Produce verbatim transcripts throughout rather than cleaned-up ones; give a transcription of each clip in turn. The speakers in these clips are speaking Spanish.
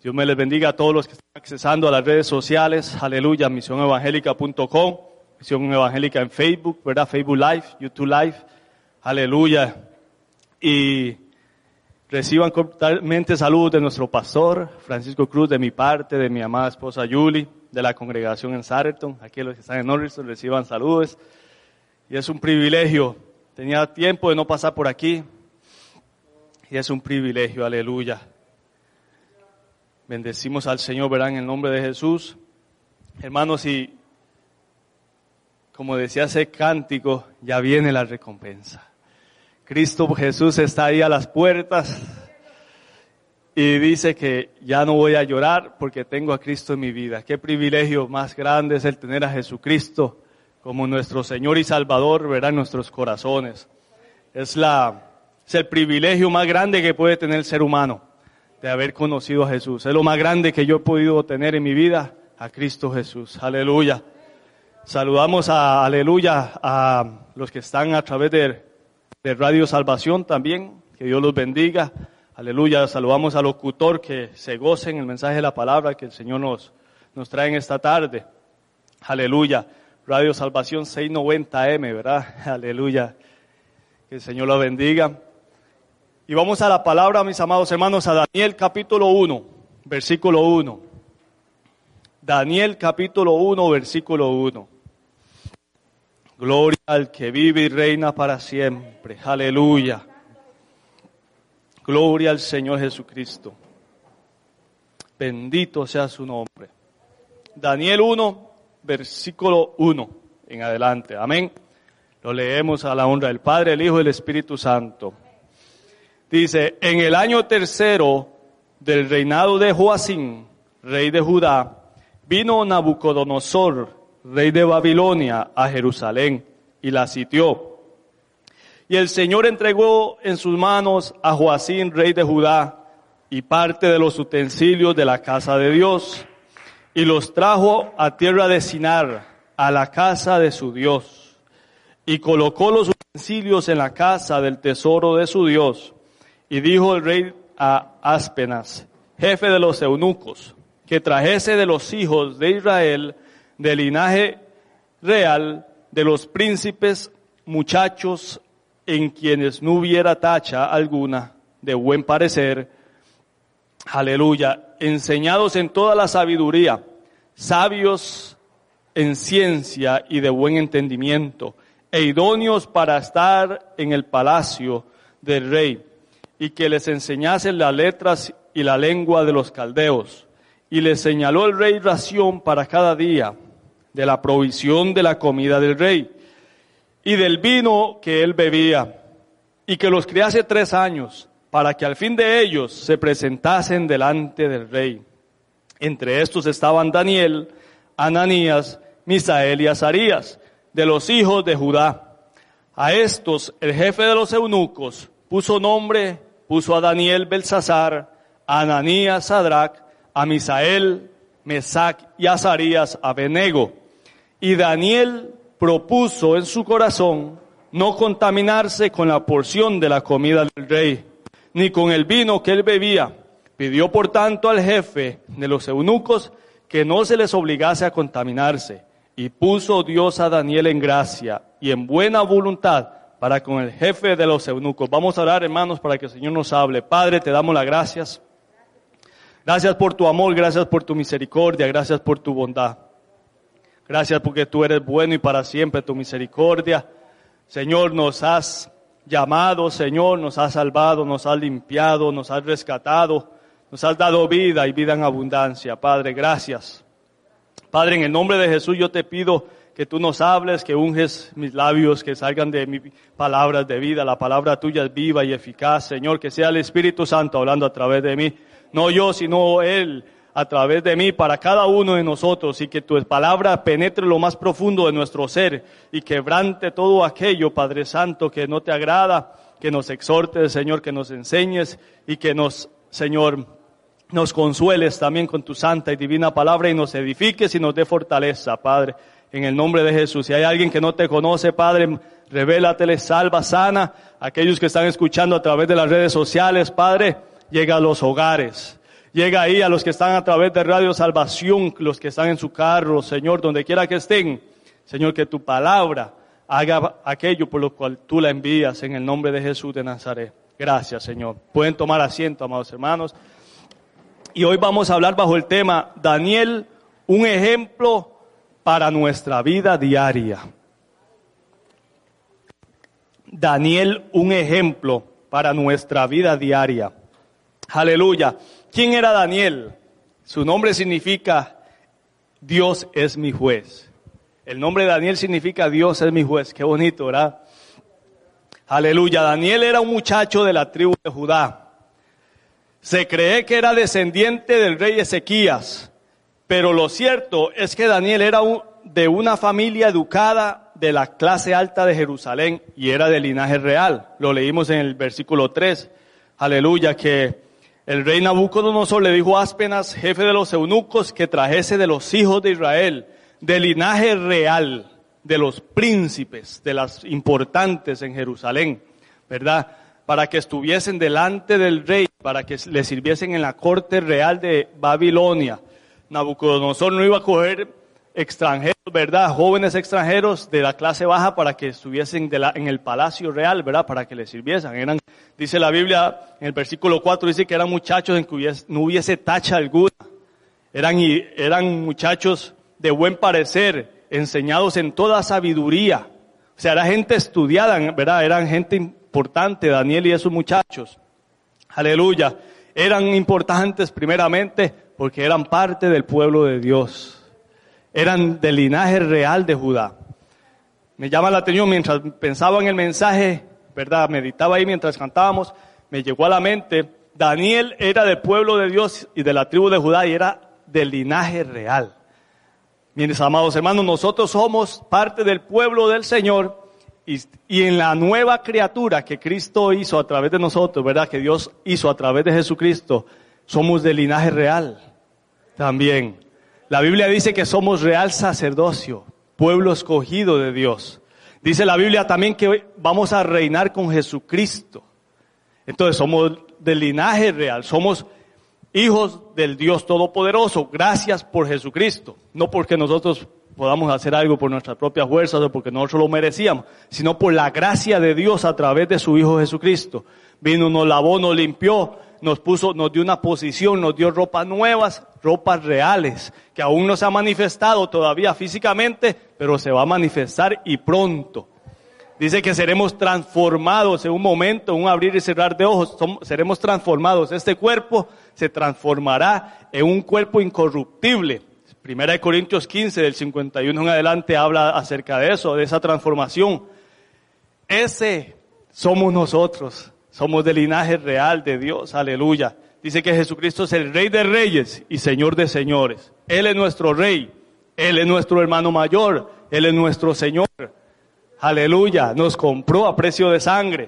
Dios me les bendiga a todos los que están accesando a las redes sociales. Aleluya, misión evangélica punto com, Misión Evangélica en Facebook, ¿verdad? Facebook Live, YouTube Live. Aleluya. Y reciban cordialmente saludos de nuestro pastor Francisco Cruz, de mi parte, de mi amada esposa Julie, de la congregación en Sarerton. Aquí los que están en Norristown reciban saludos. Y es un privilegio. Tenía tiempo de no pasar por aquí. Y es un privilegio, aleluya. Bendecimos al Señor, ¿verdad? En el nombre de Jesús. Hermanos, y como decía ese cántico, ya viene la recompensa. Cristo Jesús está ahí a las puertas y dice que ya no voy a llorar porque tengo a Cristo en mi vida. Qué privilegio más grande es el tener a Jesucristo como nuestro Señor y Salvador, ¿verdad? En nuestros corazones. Es la, es el privilegio más grande que puede tener el ser humano, de haber conocido a Jesús. Es lo más grande que yo he podido tener en mi vida, a Cristo Jesús. Aleluya. Saludamos a, aleluya, a los que están a través de, de Radio Salvación también. Que Dios los bendiga. Aleluya. Saludamos al locutor, que se gocen el mensaje de la palabra que el Señor nos, nos trae en esta tarde. Aleluya. Radio Salvación seiscientos noventa A M, ¿verdad? Aleluya. Que el Señor lo bendiga. Y vamos a la palabra, mis amados hermanos, a Daniel capítulo uno, versículo uno. Daniel capítulo uno, versículo uno. Gloria al que vive y reina para siempre. Aleluya. Gloria al Señor Jesucristo. Bendito sea su nombre. Daniel uno, versículo uno en adelante. Amén. Lo leemos a la honra del Padre, el Hijo y el Espíritu Santo. Dice, en el año tercero del reinado de Joacim, rey de Judá, vino Nabucodonosor, rey de Babilonia, a Jerusalén y la sitió. Y el Señor entregó en sus manos a Joacim, rey de Judá, y parte de los utensilios de la casa de Dios, y los trajo a tierra de Sinar, a la casa de su Dios. Y colocó los utensilios en la casa del tesoro de su Dios. Y dijo el rey a Aspenas, jefe de los eunucos, que trajese de los hijos de Israel, del linaje real, de los príncipes, muchachos en quienes no hubiera tacha alguna, de buen parecer, aleluya, enseñados en toda la sabiduría, sabios en ciencia y de buen entendimiento, e idóneos para estar en el palacio del rey, y que les enseñasen las letras y la lengua de los caldeos. Y les señaló el rey ración para cada día, de la provisión de la comida del rey, y del vino que él bebía, y que los criase tres años, para que al fin de ellos se presentasen delante del rey. Entre estos estaban Daniel, Ananías, Misael y Azarías, de los hijos de Judá. A estos el jefe de los eunucos puso nombre, puso a Daniel Belsasar, a Ananías Sadrac, a Misael, Mesac y a Azarías Abednego. Y Daniel propuso en su corazón no contaminarse con la porción de la comida del rey, ni con el vino que él bebía. Pidió por tanto al jefe de los eunucos que no se les obligase a contaminarse. Y puso Dios a Daniel en gracia y en buena voluntad para con el jefe de los eunucos. Vamos a orar, hermanos, para que el Señor nos hable. Padre, te damos las gracias. Gracias por tu amor, gracias por tu misericordia, gracias por tu bondad. Gracias porque tú eres bueno y para siempre tu misericordia. Señor, nos has llamado, Señor, nos has salvado, nos has limpiado, nos has rescatado, nos has dado vida y vida en abundancia. Padre, gracias. Padre, en el nombre de Jesús yo te pido que tú nos hables, que unges mis labios, que salgan de mis palabras de vida. La palabra tuya es viva y eficaz, Señor, que sea el Espíritu Santo hablando a través de mí. No yo, sino Él a través de mí para cada uno de nosotros, y que tu palabra penetre lo más profundo de nuestro ser y quebrante todo aquello, Padre Santo, que no te agrada, que nos exhortes, Señor, que nos enseñes y que nos, Señor, nos consueles también con tu santa y divina palabra y nos edifiques y nos dé fortaleza, Padre, en el nombre de Jesús. Si hay alguien que no te conoce, Padre, revélatele, salva, sana. Aquellos que están escuchando a través de las redes sociales, Padre, llega a los hogares. Llega ahí a los que están a través de Radio Salvación, los que están en su carro, Señor, donde quiera que estén. Señor, que tu palabra haga aquello por lo cual tú la envías en el nombre de Jesús de Nazaret. Gracias, Señor. Pueden tomar asiento, amados hermanos. Y hoy vamos a hablar bajo el tema Daniel, un ejemplo para nuestra vida diaria. Daniel, un ejemplo para nuestra vida diaria. Aleluya. ¿Quién era Daniel? Su nombre significa Dios es mi juez. El nombre de Daniel significa Dios es mi juez. Qué bonito, ¿verdad? Aleluya. Daniel era un muchacho de la tribu de Judá. Se cree que era descendiente del rey Ezequías, pero lo cierto es que Daniel era un, de una familia educada de la clase alta de Jerusalén y era de linaje real. Lo leímos en el versículo tres. Aleluya, que el rey Nabucodonosor le dijo a Aspenas, jefe de los eunucos, que trajese de los hijos de Israel, de linaje real, de los príncipes, de las importantes en Jerusalén, ¿verdad? Para que estuviesen delante del rey, para que le sirviesen en la corte real de Babilonia. Nabucodonosor no iba a coger extranjeros, ¿verdad? Jóvenes extranjeros de la clase baja para que estuviesen de la, en el palacio real, ¿verdad? Para que le sirviesen. Eran, dice la Biblia, en el versículo cuatro, dice que eran muchachos en que hubiese, no hubiese tacha alguna. Eran, eran muchachos de buen parecer, enseñados en toda sabiduría. O sea, era gente estudiada, ¿verdad? Eran gente importante, Daniel y esos muchachos. Aleluya. Eran importantes primeramente porque eran parte del pueblo de Dios. Eran del linaje real de Judá. Me llama la atención mientras pensaba en el mensaje, ¿verdad? Meditaba ahí mientras cantábamos, me llegó a la mente, Daniel era del pueblo de Dios y de la tribu de Judá y era del linaje real. Mis amados hermanos, nosotros somos parte del pueblo del Señor y, y en la nueva criatura que Cristo hizo a través de nosotros, ¿verdad? Que Dios hizo a través de Jesucristo, somos del linaje real también. La Biblia dice que somos real sacerdocio, pueblo escogido de Dios. Dice la Biblia también que vamos a reinar con Jesucristo. Entonces somos del linaje real, somos hijos del Dios Todopoderoso, gracias por Jesucristo. No porque nosotros podamos hacer algo por nuestras propias fuerzas o porque nosotros lo merecíamos, sino por la gracia de Dios a través de su Hijo Jesucristo. Vino, nos lavó, nos limpió, nos puso, nos dio una posición, nos dio ropas nuevas, ropas reales, que aún no se ha manifestado todavía físicamente, pero se va a manifestar y pronto. Dice que seremos transformados en un momento, en un abrir y cerrar de ojos, somos, seremos transformados. Este cuerpo se transformará en un cuerpo incorruptible. Primera de Corintios quince, del cincuenta y uno en adelante, habla acerca de eso, de esa transformación. Ese somos nosotros, somos del linaje real de Dios, aleluya. Dice que Jesucristo es el Rey de Reyes y Señor de Señores. Él es nuestro Rey, Él es nuestro hermano mayor, Él es nuestro Señor. Aleluya, nos compró a precio de sangre.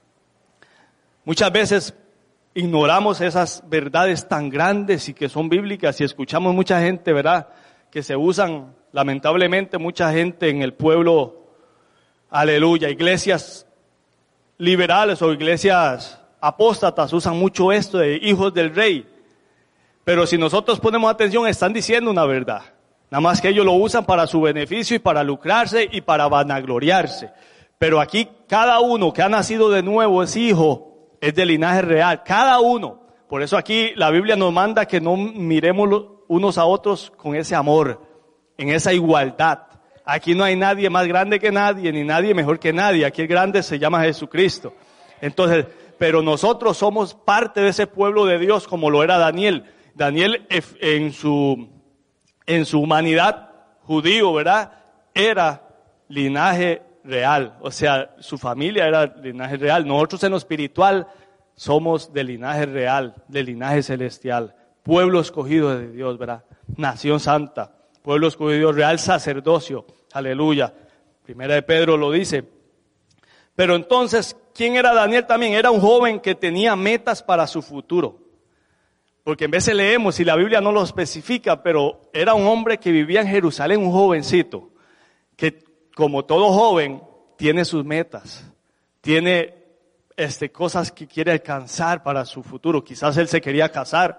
Muchas veces ignoramos esas verdades tan grandes y que son bíblicas y escuchamos mucha gente, ¿verdad? Que se usan, lamentablemente, mucha gente en el pueblo, aleluya, iglesias liberales o iglesias apóstatas usan mucho esto de hijos del rey. Pero si nosotros ponemos atención, están diciendo una verdad. Nada más que ellos lo usan para su beneficio y para lucrarse y para vanagloriarse. Pero aquí cada uno que ha nacido de nuevo es hijo, es de linaje real. Cada uno. Por eso aquí la Biblia nos manda que no miremos unos a otros con ese amor, en esa igualdad. Aquí no hay nadie más grande que nadie, ni nadie mejor que nadie. Aquí el grande se llama Jesucristo. Entonces, pero nosotros somos parte de ese pueblo de Dios como lo era Daniel. Daniel en su... en su humanidad judío, ¿verdad? Era linaje real, o sea, su familia era linaje real. Nosotros en lo espiritual somos de linaje real, de linaje celestial, pueblo escogido de Dios, ¿verdad? Nación santa, pueblo escogido, real sacerdocio, aleluya. Primera de Pedro lo dice. Pero entonces, ¿quién era Daniel también? Era un joven que tenía metas para su futuro. Porque en veces leemos y la Biblia no lo especifica, pero era un hombre que vivía en Jerusalén, un jovencito, que como todo joven tiene sus metas, tiene este, cosas que quiere alcanzar para su futuro. Quizás él se quería casar,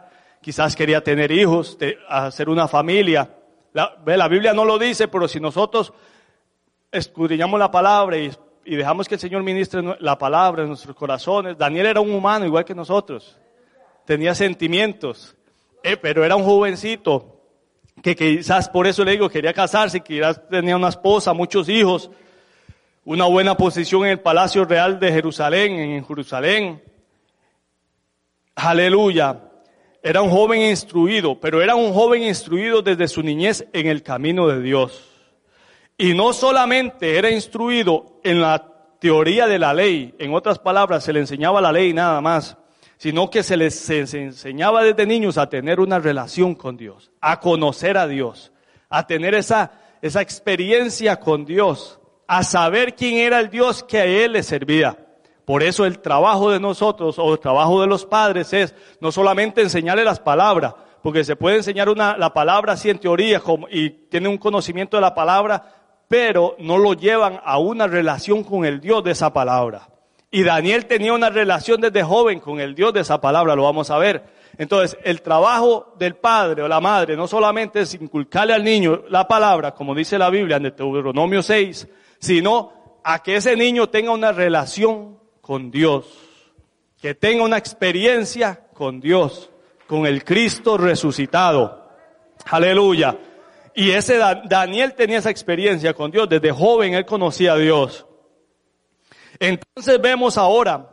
quizás quería tener hijos, de, hacer una familia. La, ve, la Biblia no lo dice, pero si nosotros escudriñamos la palabra y, y dejamos que el Señor ministre la palabra en nuestros corazones. Daniel era un humano igual que nosotros, tenía sentimientos, eh, pero era un jovencito que quizás, por eso le digo, quería casarse, quizás tenía una esposa, muchos hijos, una buena posición en el Palacio Real de Jerusalén, en Jerusalén. Aleluya. Era un joven instruido, pero era un joven instruido desde su niñez en el camino de Dios. Y no solamente era instruido en la teoría de la ley, en otras palabras, se le enseñaba la ley nada más, sino que se les se, se enseñaba desde niños a tener una relación con Dios, a conocer a Dios, a tener esa, esa experiencia con Dios, a saber quién era el Dios que a él le servía. Por eso el trabajo de nosotros, o el trabajo de los padres, es no solamente enseñarle las palabras, porque se puede enseñar una, la palabra así en teoría como, y tiene un conocimiento de la palabra, pero no lo llevan a una relación con el Dios de esa palabra. Y Daniel tenía una relación desde joven con el Dios de esa palabra, lo vamos a ver. Entonces, el trabajo del padre o la madre no solamente es inculcarle al niño la palabra, como dice la Biblia en Deuteronomio seis, sino a que ese niño tenga una relación con Dios, que tenga una experiencia con Dios, con el Cristo resucitado. Aleluya. Y ese Daniel tenía esa experiencia con Dios, desde joven él conocía a Dios. Entonces vemos ahora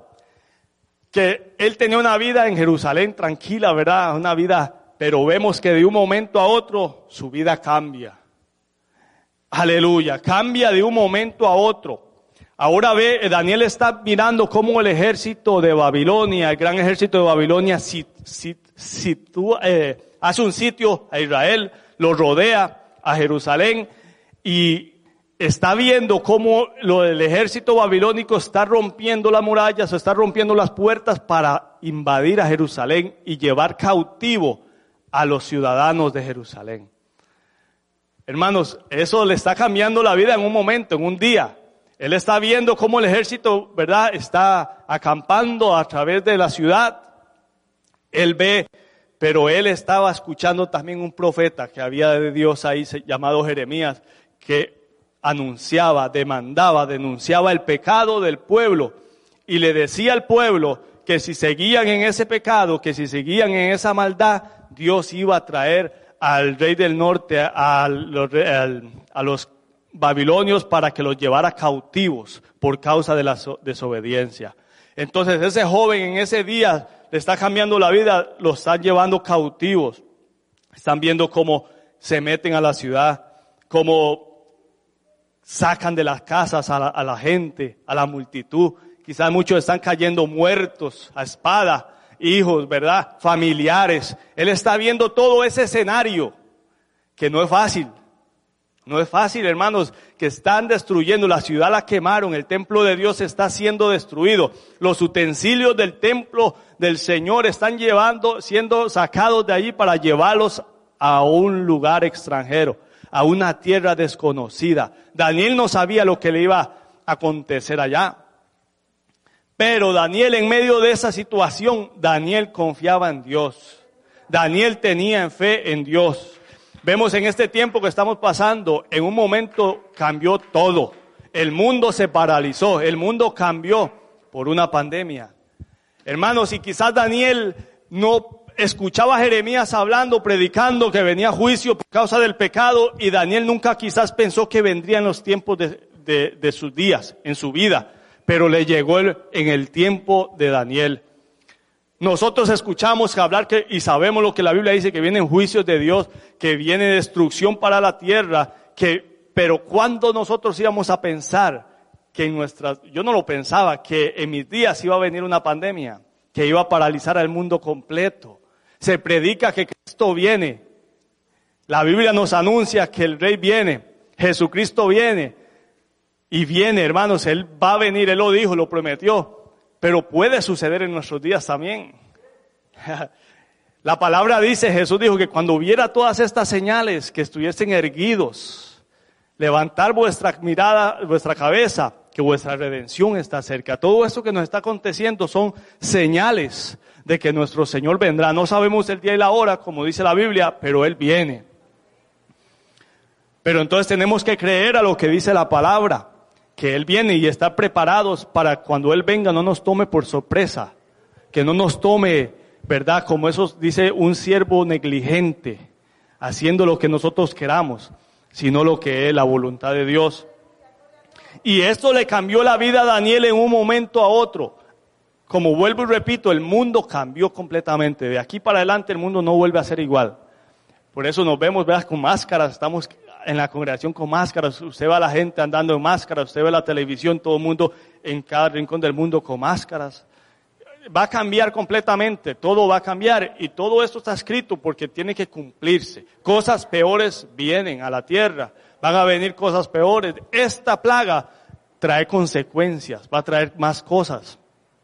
que él tenía una vida en Jerusalén tranquila, ¿verdad? Una vida, pero vemos que de un momento a otro su vida cambia. Aleluya, cambia de un momento a otro. Ahora ve, Daniel está mirando cómo el ejército de Babilonia, el gran ejército de Babilonia, sit, sit, sitúa, eh, hace un sitio a Israel, lo rodea a Jerusalén y está viendo cómo lo del ejército babilónico está rompiendo las murallas, está rompiendo las puertas para invadir a Jerusalén y llevar cautivo a los ciudadanos de Jerusalén. Hermanos, eso le está cambiando la vida en un momento, en un día. Él está viendo cómo el ejército, ¿verdad?, está acampando a través de la ciudad. Él ve, pero él estaba escuchando también un profeta que había de Dios ahí llamado Jeremías, que anunciaba, demandaba, denunciaba el pecado del pueblo y le decía al pueblo que si seguían en ese pecado, que si seguían en esa maldad, Dios iba a traer al rey del norte, a los, a los babilonios para que los llevara cautivos por causa de la desobediencia. Entonces ese joven en ese día le está cambiando la vida, lo están llevando cautivos. Están viendo cómo se meten a la ciudad, cómo sacan de las casas a la, a la gente, a la multitud. Quizás muchos están cayendo muertos a espada, hijos, ¿verdad? Familiares. Él está viendo todo ese escenario que no es fácil. No es fácil, hermanos, que están destruyendo la ciudad, la quemaron, el templo de Dios está siendo destruido. Los utensilios del templo del Señor están llevando, siendo sacados de allí para llevarlos a un lugar extranjero, a una tierra desconocida. Daniel no sabía lo que le iba a acontecer allá. Pero Daniel, en medio de esa situación, Daniel confiaba en Dios. Daniel tenía fe en Dios. Vemos en este tiempo que estamos pasando, en un momento cambió todo. El mundo se paralizó, el mundo cambió por una pandemia. Hermanos, y quizás Daniel no escuchaba a Jeremías hablando, predicando que venía juicio por causa del pecado, y Daniel nunca quizás pensó que vendrían los tiempos de, de, de sus días, en su vida, pero le llegó el, en el tiempo de Daniel. Nosotros escuchamos hablar que, y sabemos lo que la Biblia dice, que vienen juicios de Dios, que viene destrucción para la tierra, que, pero ¿cuándo nosotros íbamos a pensar que en nuestras, yo no lo pensaba, que en mis días iba a venir una pandemia, que iba a paralizar al mundo completo? Se predica que Cristo viene. La Biblia nos anuncia que el Rey viene, Jesucristo viene, y viene, hermanos, Él va a venir, Él lo dijo, lo prometió. Pero puede suceder en nuestros días también. La palabra dice, Jesús dijo que cuando viera todas estas señales, que estuviesen erguidos, levantar vuestra mirada, vuestra cabeza, que vuestra redención está cerca. Todo esto que nos está aconteciendo son señales de que nuestro Señor vendrá. No sabemos el día y la hora, como dice la Biblia, pero Él viene. Pero entonces tenemos que creer a lo que dice la palabra, que Él viene y estar preparados para cuando Él venga no nos tome por sorpresa, que no nos tome, ¿verdad? Como eso dice un siervo negligente, haciendo lo que nosotros queramos, sino lo que es la voluntad de Dios. Y esto le cambió la vida a Daniel en un momento a otro. Como vuelvo y repito, el mundo cambió completamente. De aquí para adelante el mundo no vuelve a ser igual. Por eso nos vemos, ¿verdad? Con máscaras, estamos en la congregación con máscaras. Usted ve a la gente andando en máscaras, usted ve la televisión, todo el mundo en cada rincón del mundo con máscaras. Va a cambiar completamente, todo va a cambiar y todo esto está escrito porque tiene que cumplirse. Cosas peores vienen a la tierra, van a venir cosas peores. Esta plaga trae consecuencias, va a traer más cosas.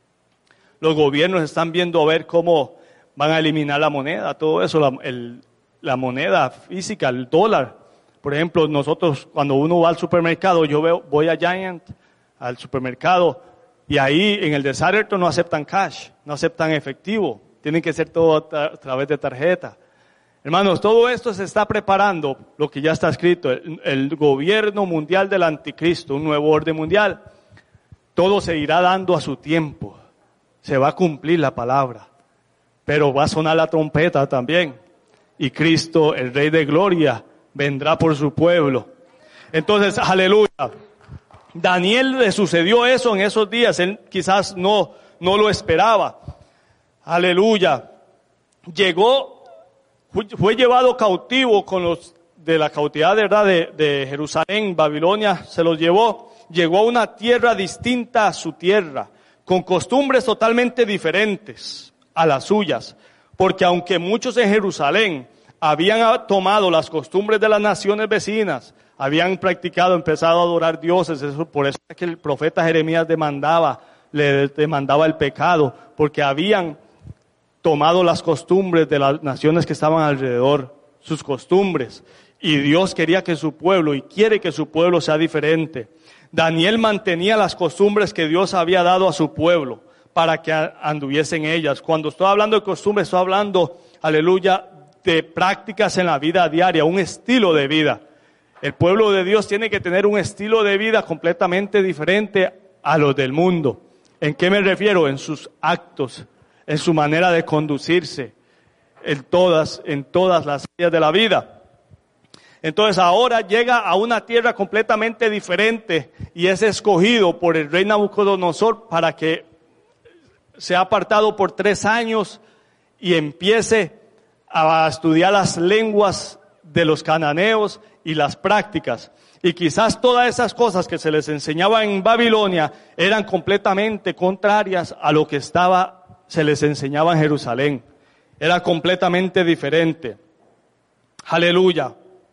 Los gobiernos están viendo a ver cómo van a eliminar la moneda, todo eso, la, el, la moneda física, el dólar. Por ejemplo, nosotros cuando uno va al supermercado, yo veo, voy a Giant, al supermercado, y ahí en el desierto no aceptan cash, no aceptan efectivo, tienen que ser todo a través de tarjeta. Hermanos, todo esto se está preparando, lo que ya está escrito, el, el gobierno mundial del anticristo, un nuevo orden mundial. Todo se irá dando a su tiempo, se va a cumplir la palabra, pero va a sonar la trompeta también. Y Cristo, el Rey de Gloria, vendrá por su pueblo. Entonces, aleluya. Daniel le sucedió eso en esos días, él quizás no, no lo esperaba. Aleluya. Llegó, fue llevado cautivo con los de la cautividad de, ¿verdad? de, de Jerusalén, Babilonia, se los llevó. Llegó a una tierra distinta a su tierra, con costumbres totalmente diferentes a las suyas. Porque aunque muchos en Jerusalén habían tomado las costumbres de las naciones vecinas, habían practicado, empezado a adorar dioses, eso, por eso es que el profeta Jeremías demandaba, le demandaba el pecado, porque habían tomado las costumbres de las naciones que estaban alrededor, sus costumbres, y Dios quería que su pueblo, y quiere que su pueblo sea diferente. Daniel mantenía las costumbres que Dios había dado a su pueblo, para que anduviesen ellas. Cuando estoy hablando de costumbres, estoy hablando, aleluya, de prácticas en la vida diaria, un estilo de vida. El pueblo de Dios tiene que tener un estilo de vida completamente diferente a los del mundo. ¿En qué me refiero? En sus actos, en su manera de conducirse, en todas, en todas las áreas de la vida. Entonces ahora llega a una tierra completamente diferente y es escogido por el rey Nabucodonosor para que sea apartado por tres años y empiece a estudiar las lenguas de los cananeos y las prácticas. Y quizás todas esas cosas que se les enseñaba en Babilonia eran completamente contrarias a lo que estaba, se les enseñaba en Jerusalén. Era completamente diferente. Aleluya.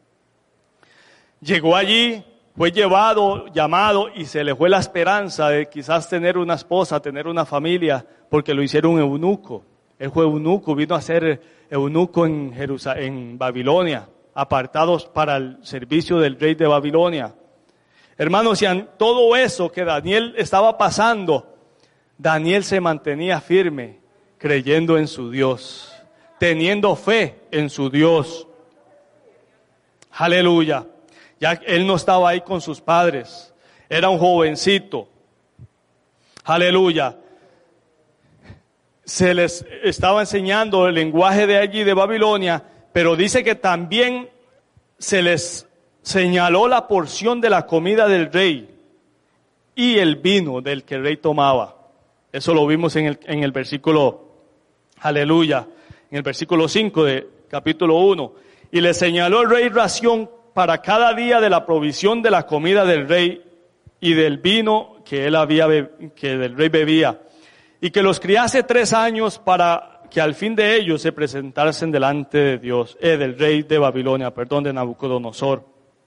Llegó allí, fue llevado, llamado y se le fue la esperanza de quizás tener una esposa, tener una familia, porque lo hicieron eunuco. Él fue eunuco, vino a ser eunuco en Jerusalén, en Babilonia, apartados para el servicio del rey de Babilonia. Hermanos, y en todo eso que Daniel estaba pasando, Daniel se mantenía firme, creyendo en su Dios, teniendo fe en su Dios. Aleluya. Ya él no estaba ahí con sus padres, era un jovencito. Aleluya. Se les estaba enseñando el lenguaje de allí de Babilonia, pero dice que también se les señaló la porción de la comida del rey y el vino del que el rey tomaba. Eso lo vimos en el, en el versículo, aleluya, en el versículo cinco de capítulo uno. Y le señaló el rey ración para cada día de la provisión de la comida del rey y del vino que él había, que el rey bebía. Y que los criase tres años para que al fin de ellos se presentasen delante de Dios, eh, del rey de Babilonia, perdón, de Nabucodonosor.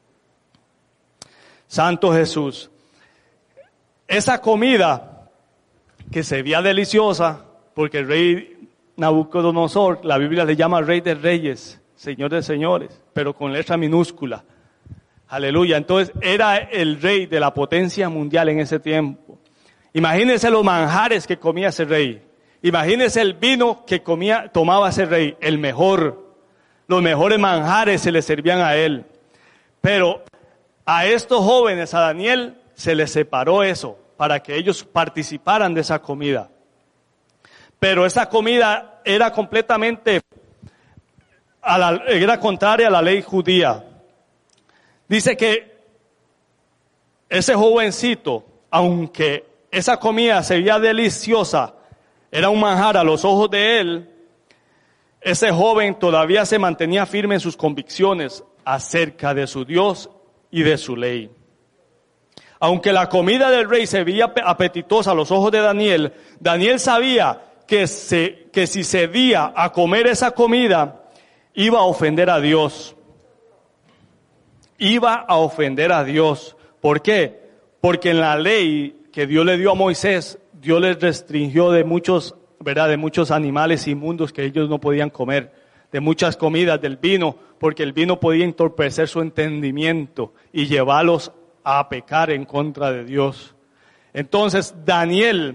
Santo Jesús. Esa comida que se veía deliciosa, porque el rey Nabucodonosor, la Biblia le llama rey de reyes, señor de señores, pero con letra minúscula. Aleluya. Entonces era el rey de la potencia mundial en ese tiempo. Imagínense los manjares que comía ese rey. Imagínense el vino que comía, tomaba ese rey, el mejor. Los mejores manjares se le servían a él. Pero a estos jóvenes, a Daniel, se les separó eso para que ellos participaran de esa comida. Pero esa comida era completamente, a la, era contraria a la ley judía. Dice que ese jovencito, aunque esa comida se veía deliciosa, era un manjar a los ojos de él, ese joven todavía se mantenía firme en sus convicciones acerca de su Dios y de su ley. Aunque la comida del rey se veía apetitosa a los ojos de Daniel, Daniel sabía que, se, que si cedía a comer esa comida, iba a ofender a Dios. Iba a ofender a Dios. ¿Por qué? Porque en la ley que Dios le dio a Moisés, Dios les restringió de muchos, ¿verdad? De muchos animales inmundos que ellos no podían comer, de muchas comidas, del vino, porque el vino podía entorpecer su entendimiento y llevarlos a pecar en contra de Dios. Entonces Daniel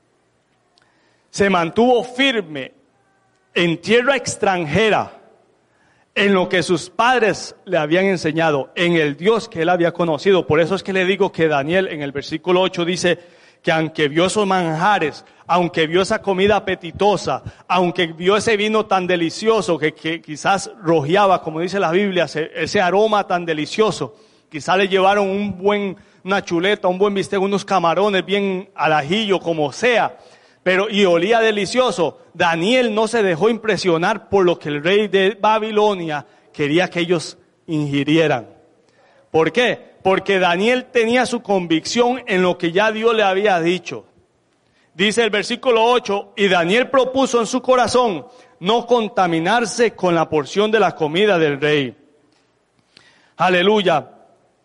se mantuvo firme en tierra extranjera, en lo que sus padres le habían enseñado, en el Dios que él había conocido. Por eso es que le digo que Daniel en el versículo ocho dice que aunque vio esos manjares, aunque vio esa comida apetitosa, aunque vio ese vino tan delicioso que, que quizás rojeaba, como dice la Biblia, ese, ese aroma tan delicioso, quizás le llevaron un buen, una chuleta, un buen bistec, unos camarones bien al ajillo, como sea, pero y olía delicioso. Daniel no se dejó impresionar por lo que el rey de Babilonia quería que ellos ingirieran. ¿Por qué? Porque Daniel tenía su convicción en lo que ya Dios le había dicho. Dice el versículo ocho, y Daniel propuso en su corazón no contaminarse con la porción de la comida del rey. Aleluya.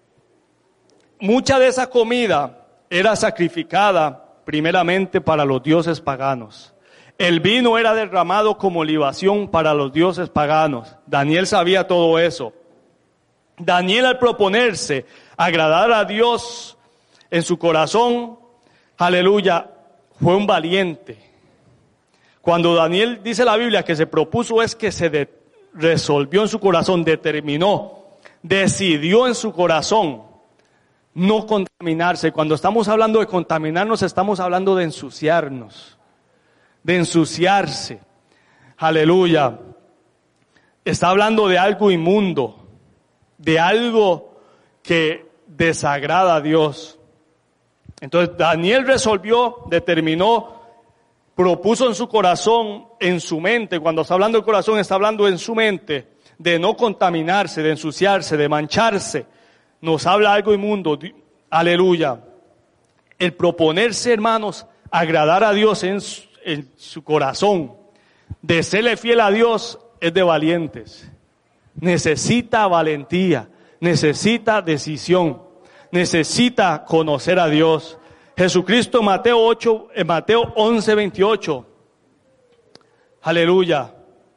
Mucha de esa comida era sacrificada primeramente para los dioses paganos. El vino era derramado como libación para los dioses paganos. Daniel sabía todo eso. Daniel, al proponerse agradar a Dios en su corazón, aleluya, fue un valiente. Cuando Daniel, dice la Biblia, que se propuso, es que se de, resolvió en su corazón, determinó, decidió en su corazón no contaminarse. Cuando estamos hablando de contaminarnos, estamos hablando de ensuciarnos, de ensuciarse. Aleluya. Está hablando de algo inmundo, de algo que desagrada a Dios. Entonces Daniel resolvió, determinó, propuso en su corazón, en su mente, cuando está hablando del corazón, está hablando en su mente, de no contaminarse, de ensuciarse, de mancharse. Nos habla algo inmundo, aleluya. El proponerse, hermanos, agradar a Dios en su, en su corazón, de serle fiel a Dios, es de valientes. Necesita valentía, necesita decisión, necesita conocer a Dios. Jesucristo, Mateo ocho, en Mateo once, veintiocho, aleluya.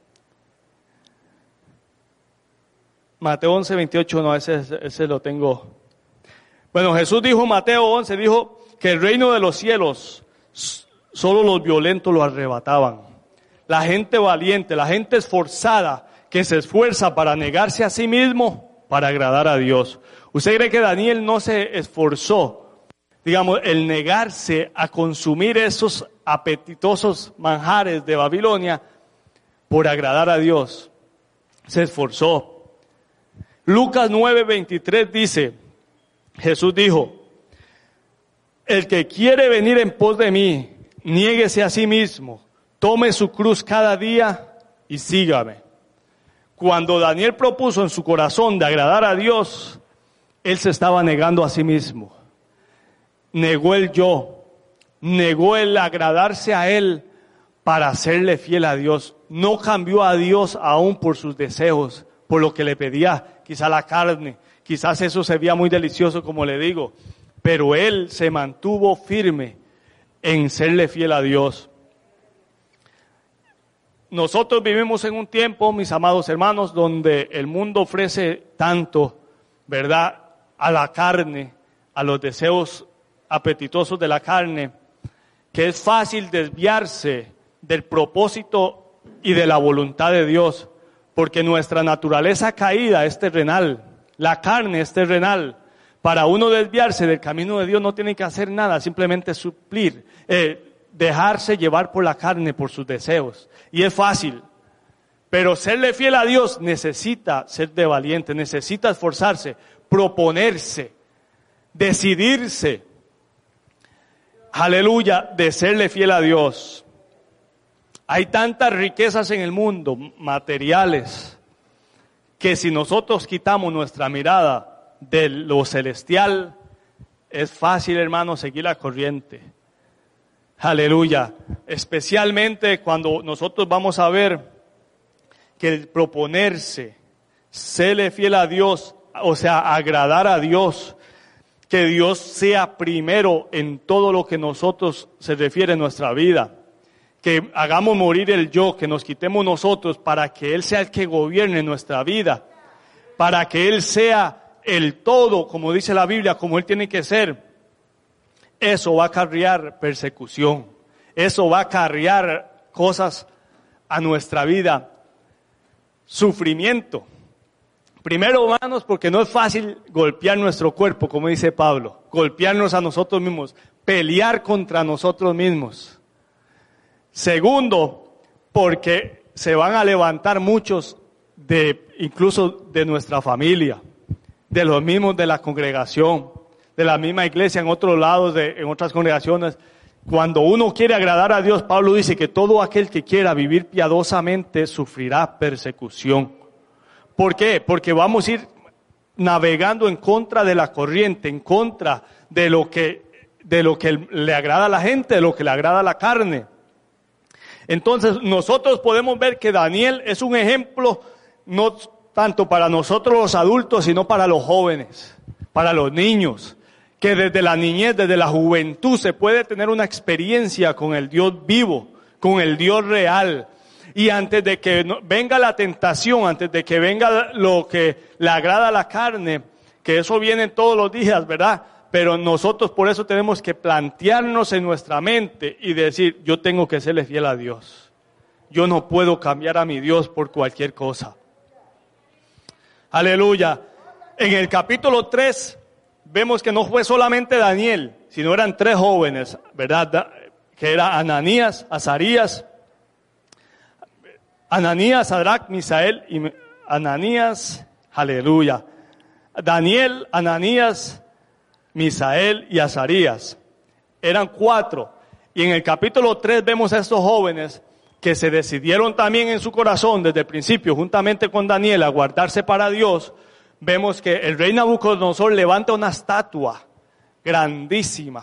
Mateo once, veintiocho, no, ese, ese lo tengo. Bueno, Jesús dijo, Mateo once, dijo que el reino de los cielos, solo los violentos lo arrebataban. La gente valiente, la gente esforzada, que se esfuerza para negarse a sí mismo, para agradar a Dios. ¿Usted cree que Daniel no se esforzó, digamos, el negarse a consumir esos apetitosos manjares de Babilonia por agradar a Dios? Se esforzó. Lucas nueve, veintitrés dice, Jesús dijo, el que quiere venir en pos de mí, niéguese a sí mismo, tome su cruz cada día y sígame. Cuando Daniel propuso en su corazón de agradar a Dios, él se estaba negando a sí mismo. Negó el yo, negó el agradarse a él para hacerle fiel a Dios. No cambió a Dios aún por sus deseos, por lo que le pedía, quizá la carne, quizás eso se veía muy delicioso, como le digo, pero él se mantuvo firme en serle fiel a Dios. Nosotros vivimos en un tiempo, mis amados hermanos, donde el mundo ofrece tanto, ¿verdad?, a la carne, a los deseos apetitosos de la carne, que es fácil desviarse del propósito y de la voluntad de Dios, porque nuestra naturaleza caída es terrenal, la carne es terrenal. Para uno desviarse del camino de Dios no tiene que hacer nada, simplemente suplir, eh, dejarse llevar por la carne, por sus deseos. Y es fácil. Pero serle fiel a Dios necesita ser de valiente, necesita esforzarse, proponerse, decidirse. Aleluya, de serle fiel a Dios. Hay tantas riquezas en el mundo, materiales, que si nosotros quitamos nuestra mirada de lo celestial, es fácil, hermano, seguir la corriente. Aleluya. Especialmente cuando nosotros vamos a ver que el proponerse, serle fiel a Dios, o sea, agradar a Dios, que Dios sea primero en todo lo que nosotros se refiere a nuestra vida. Que hagamos morir el yo, que nos quitemos nosotros para que Él sea el que gobierne nuestra vida, para que Él sea el todo, como dice la Biblia, como Él tiene que ser. Eso va a acarrear persecución, eso va a acarrear cosas a nuestra vida, sufrimiento. Primero, hermanos, porque no es fácil golpear nuestro cuerpo, como dice Pablo, golpearnos a nosotros mismos, pelear contra nosotros mismos. Segundo, porque se van a levantar muchos de, incluso de nuestra familia, de los mismos de la congregación, de la misma iglesia en otros lados, de, en otras congregaciones. Cuando uno quiere agradar a Dios, Pablo dice que todo aquel que quiera vivir piadosamente sufrirá persecución. ¿Por qué? Porque vamos a ir navegando en contra de la corriente, en contra de lo que, de lo que le agrada a la gente, de lo que le agrada a la carne. Entonces nosotros podemos ver que Daniel es un ejemplo no tanto para nosotros los adultos, sino para los jóvenes, para los niños, que desde la niñez, desde la juventud se puede tener una experiencia con el Dios vivo, con el Dios real. Y antes de que venga la tentación, antes de que venga lo que le agrada a la carne, que eso viene todos los días, ¿verdad? Pero nosotros por eso tenemos que plantearnos en nuestra mente y decir, yo tengo que serle fiel a Dios. Yo no puedo cambiar a mi Dios por cualquier cosa. Aleluya. En el capítulo tres vemos que no fue solamente Daniel, sino eran tres jóvenes, ¿verdad? Que era Ananías, Azarías, Ananías, Sadrach, Misael y Ananías, aleluya. Daniel, Ananías, Misael y Azarías. Eran cuatro. Y en el capítulo tres vemos a estos jóvenes que se decidieron también en su corazón desde el principio, juntamente con Daniel, a guardarse para Dios. Vemos que el rey Nabucodonosor levanta una estatua grandísima.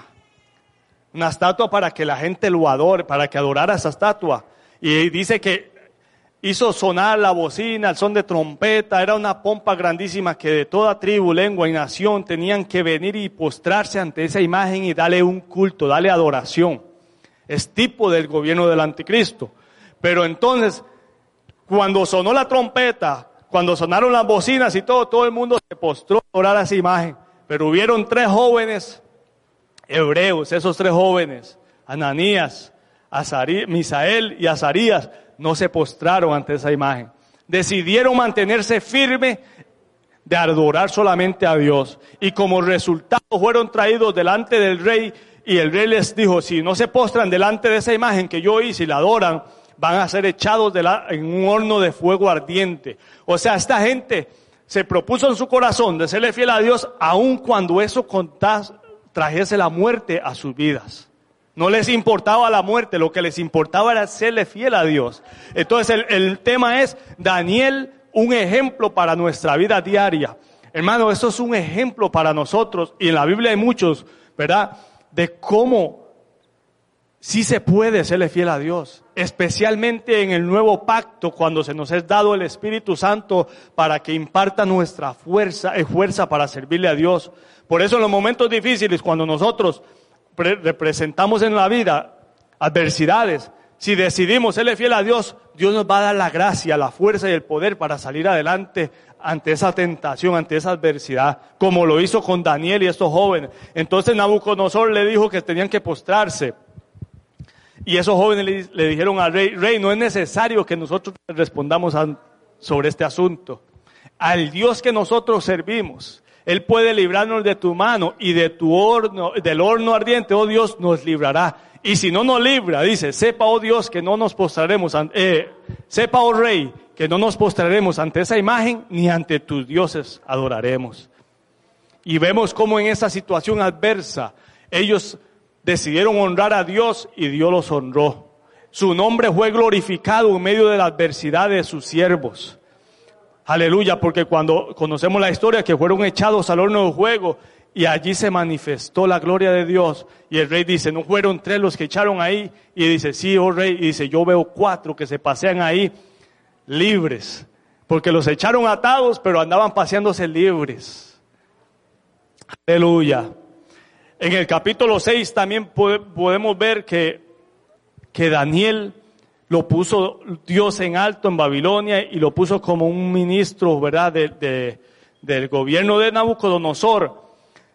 Una estatua para que la gente lo adore, para que adorara esa estatua. Y dice que hizo sonar la bocina, el son de trompeta, era una pompa grandísima que de toda tribu, lengua y nación tenían que venir y postrarse ante esa imagen y darle un culto, darle adoración. Es tipo del gobierno del anticristo. Pero entonces, cuando sonó la trompeta, cuando sonaron las bocinas y todo, todo el mundo se postró a adorar a esa imagen. Pero hubieron tres jóvenes hebreos, esos tres jóvenes, Ananías, Azarías, Misael y Azarías, no se postraron ante esa imagen. Decidieron mantenerse firmes de adorar solamente a Dios. Y como resultado fueron traídos delante del rey y el rey les dijo, si no se postran delante de esa imagen que yo hice y la adoran, van a ser echados de la, en un horno de fuego ardiente. O sea, esta gente se propuso en su corazón de serle fiel a Dios aun cuando eso contase, trajese la muerte a sus vidas. No les importaba la muerte, lo que les importaba era serle fiel a Dios. Entonces el, el tema es, Daniel, un ejemplo para nuestra vida diaria. Hermano, eso es un ejemplo para nosotros, y en la Biblia hay muchos, ¿verdad?, de cómo sí se puede serle fiel a Dios. Especialmente en el nuevo pacto, cuando se nos es dado el Espíritu Santo para que imparta nuestra fuerza, eh, fuerza para servirle a Dios. Por eso en los momentos difíciles, cuando nosotros representamos en la vida adversidades, si decidimos serle fiel a Dios, Dios nos va a dar la gracia, la fuerza y el poder para salir adelante ante esa tentación, ante esa adversidad, como lo hizo con Daniel y estos jóvenes. Entonces Nabucodonosor le dijo que tenían que postrarse. Y esos jóvenes le, le dijeron al rey, rey, no es necesario que nosotros respondamos a, sobre este asunto. Al Dios que nosotros servimos, Él puede librarnos de tu mano y de tu horno, del horno ardiente, oh Dios, nos librará. Y si no nos libra, dice, sepa, oh Dios, que no nos postraremos, eh, sepa, oh Rey, que no nos postraremos ante esa imagen, ni ante tus dioses adoraremos. Y vemos cómo en esa situación adversa, ellos decidieron honrar a Dios y Dios los honró. Su nombre fue glorificado en medio de la adversidad de sus siervos. Aleluya, porque cuando conocemos la historia que fueron echados al horno de fuego y allí se manifestó la gloria de Dios. Y el rey dice, no fueron tres los que echaron ahí. Y dice, sí, oh rey. Y dice, yo veo cuatro que se pasean ahí libres. Porque los echaron atados, pero andaban paseándose libres. Aleluya. En el capítulo seis también podemos ver que, que Daniel lo puso Dios en alto en Babilonia y lo puso como un ministro, ¿verdad?, de, de, del gobierno de Nabucodonosor.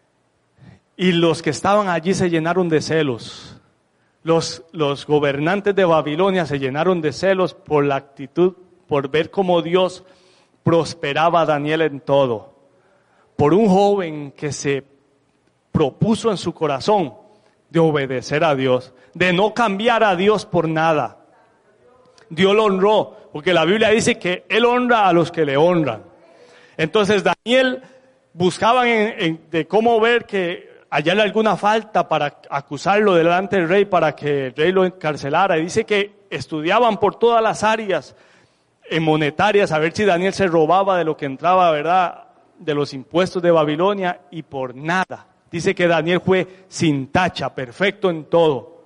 Y los que estaban allí se llenaron de celos. Los, los gobernantes de Babilonia se llenaron de celos por la actitud, por ver cómo Dios prosperaba a Daniel en todo. Por un joven que se propuso en su corazón de obedecer a Dios, de no cambiar a Dios por nada. Dios lo honró, porque la Biblia dice que Él honra a los que le honran. Entonces Daniel buscaban en, en, de cómo ver que hallarle alguna falta para acusarlo delante del rey, para que el rey lo encarcelara. Y dice que estudiaban por todas las áreas en monetarias a ver si Daniel se robaba de lo que entraba, ¿verdad?, de los impuestos de Babilonia, y por nada. Dice que Daniel fue sin tacha, perfecto en todo.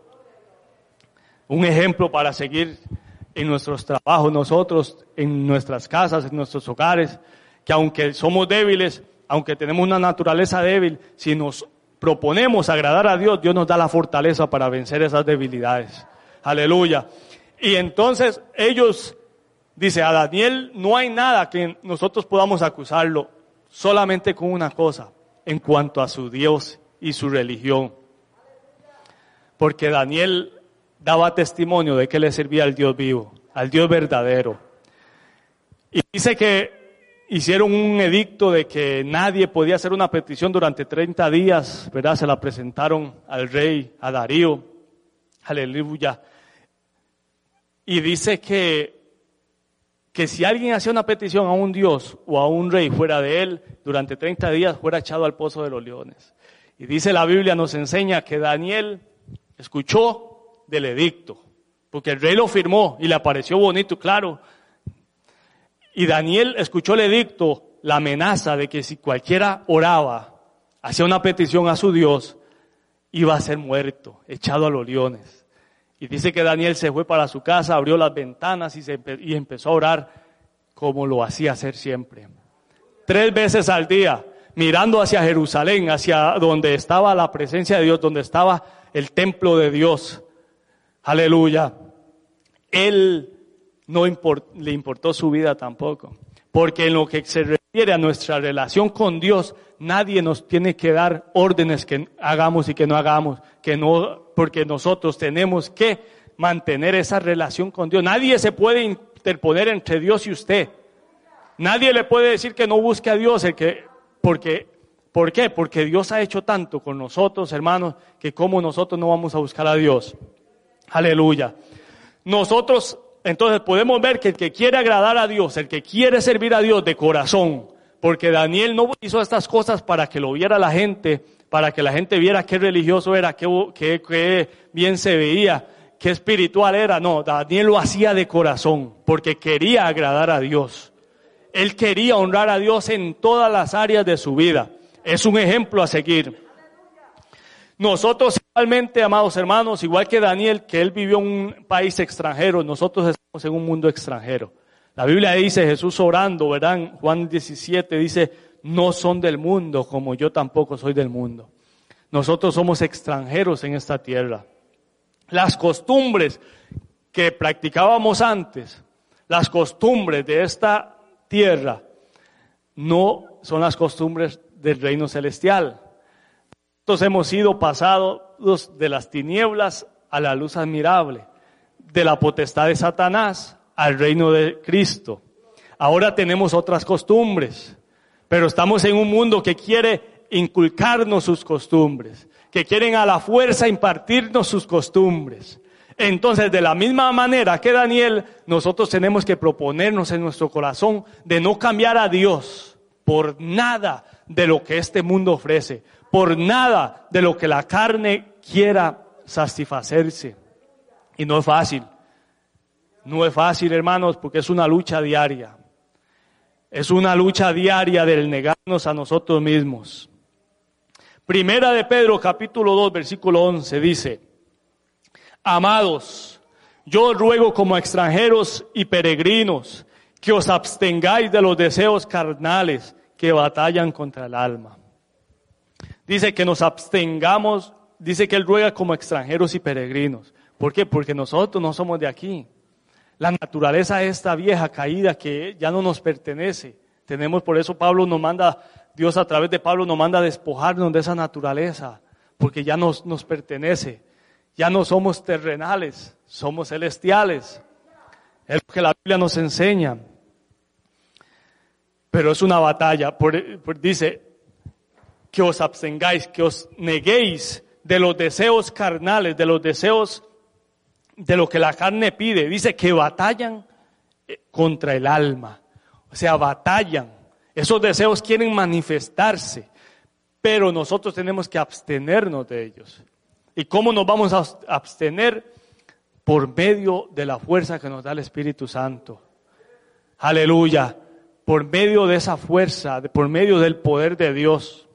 Un ejemplo para seguir en nuestros trabajos, nosotros, en nuestras casas, en nuestros hogares, que aunque somos débiles, aunque tenemos una naturaleza débil, si nos proponemos agradar a Dios, Dios nos da la fortaleza para vencer esas debilidades. Aleluya. Y entonces ellos, dice, a Daniel no hay nada que nosotros podamos acusarlo, solamente con una cosa, en cuanto a su Dios y su religión. Porque Daniel daba testimonio de que le servía al Dios vivo, al Dios verdadero. Y dice que hicieron un edicto de que nadie podía hacer una petición durante treinta días, ¿verdad? Se la presentaron al rey, a Darío. Aleluya. Y dice que, que si alguien hacía una petición a un Dios o a un rey fuera de él, durante treinta días fuera echado al pozo de los leones. Y dice la Biblia, nos enseña que Daniel escuchó del edicto, porque el rey lo firmó y le pareció bonito, claro. Y Daniel escuchó el edicto, la amenaza de que si cualquiera oraba, hacía una petición a su Dios, iba a ser muerto, echado a los leones. Y dice que Daniel se fue para su casa, abrió las ventanas y, se, y empezó a orar como lo hacía hacer siempre. Tres veces al día, mirando hacia Jerusalén, hacia donde estaba la presencia de Dios, donde estaba el templo de Dios. Aleluya. Él no import, le importó su vida tampoco. Porque en lo que se refiere a nuestra relación con Dios, nadie nos tiene que dar órdenes que hagamos y que no hagamos, que no, porque nosotros tenemos que mantener esa relación con Dios. Nadie se puede interponer entre Dios y usted. Nadie le puede decir que no busque a Dios, el que, porque, ¿por qué? Porque Dios ha hecho tanto con nosotros, hermanos, que como nosotros no vamos a buscar a Dios. Aleluya. Nosotros, entonces podemos ver que el que quiere agradar a Dios, el que quiere servir a Dios de corazón, porque Daniel no hizo estas cosas para que lo viera la gente, para que la gente viera qué religioso era, qué, qué, qué bien se veía, qué espiritual era. No, Daniel lo hacía de corazón, porque quería agradar a Dios. Él quería honrar a Dios en todas las áreas de su vida. Es un ejemplo a seguir. Nosotros igualmente, amados hermanos, igual que Daniel, que él vivió en un país extranjero, nosotros estamos en un mundo extranjero. La Biblia dice, Jesús orando, ¿verdad? En Juan diecisiete dice, no son del mundo como yo tampoco soy del mundo. Nosotros somos extranjeros en esta tierra. Las costumbres que practicábamos antes, las costumbres de esta tierra, no son las costumbres del reino celestial. Nosotros hemos sido pasados de las tinieblas a la luz admirable, de la potestad de Satanás al reino de Cristo. Ahora tenemos otras costumbres, pero estamos en un mundo que quiere inculcarnos sus costumbres, que quieren a la fuerza impartirnos sus costumbres. Entonces, de la misma manera que Daniel, nosotros tenemos que proponernos en nuestro corazón de no cambiar a Dios por nada de lo que este mundo ofrece, por nada de lo que la carne quiera satisfacerse. Y no es fácil, no es fácil, hermanos, porque es una lucha diaria. Es una lucha diaria del negarnos a nosotros mismos. Primera de Pedro, capítulo dos, versículo once, dice: amados, yo os ruego como extranjeros y peregrinos, que os abstengáis de los deseos carnales que batallan contra el alma. Dice que nos abstengamos, dice que él ruega como extranjeros y peregrinos. ¿Por qué? Porque nosotros no somos de aquí. La naturaleza esta vieja caída que ya no nos pertenece. Tenemos, por eso Pablo nos manda, Dios a través de Pablo nos manda a despojarnos de esa naturaleza, porque ya nos, nos pertenece. Ya no somos terrenales, somos celestiales. Es lo que la Biblia nos enseña. Pero es una batalla. Por, por, dice que os abstengáis, que os neguéis de los deseos carnales, de los deseos de lo que la carne pide. Dice que batallan contra el alma. O sea, batallan. Esos deseos quieren manifestarse, pero nosotros tenemos que abstenernos de ellos. ¿Y cómo nos vamos a abstener? Por medio de la fuerza que nos da el Espíritu Santo. Aleluya. Por medio de esa fuerza, por medio del poder de Dios.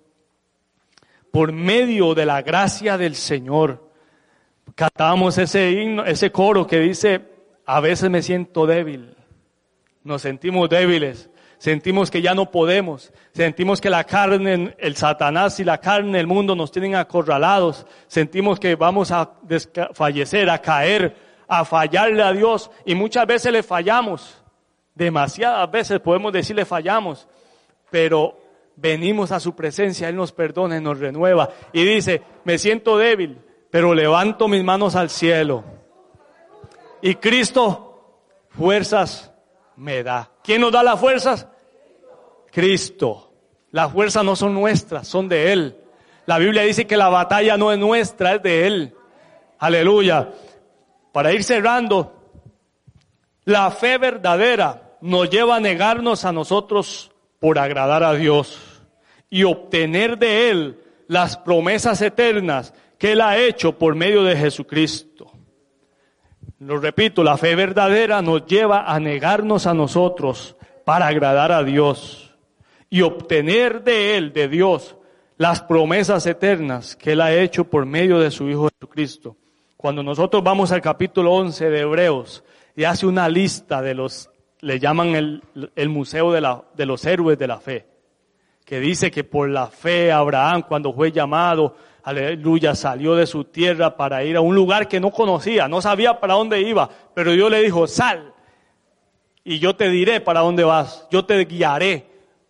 Por medio de la gracia del Señor. Cantamos ese himno, ese coro que dice: a veces me siento débil. Nos sentimos débiles. Sentimos que ya no podemos, sentimos que la carne, el Satanás y la carne, el mundo nos tienen acorralados, sentimos que vamos a fallecer, a caer, a fallarle a Dios, y muchas veces le fallamos, demasiadas veces podemos decirle fallamos, pero venimos a su presencia, Él nos perdona y nos renueva, y dice: me siento débil, pero levanto mis manos al cielo, y Cristo fuerzas me da. ¿Quién nos da las fuerzas? Cristo. Las fuerzas no son nuestras, son de Él. La Biblia dice que la batalla no es nuestra, es de Él. Aleluya. Para ir cerrando, la fe verdadera nos lleva a negarnos a nosotros por agradar a Dios y obtener de Él las promesas eternas que Él ha hecho por medio de Jesucristo. Lo repito, la fe verdadera nos lleva a negarnos a nosotros para agradar a Dios y obtener de Él, de Dios, las promesas eternas que Él ha hecho por medio de su Hijo Jesucristo. Cuando nosotros vamos al capítulo once de Hebreos y hace una lista de los, le llaman el, el museo de, la, de los héroes de la fe, que dice que por la fe Abraham, cuando fue llamado, aleluya, salió de su tierra para ir a un lugar que no conocía, no sabía para dónde iba, pero Dios le dijo: sal y yo te diré para dónde vas, yo te guiaré.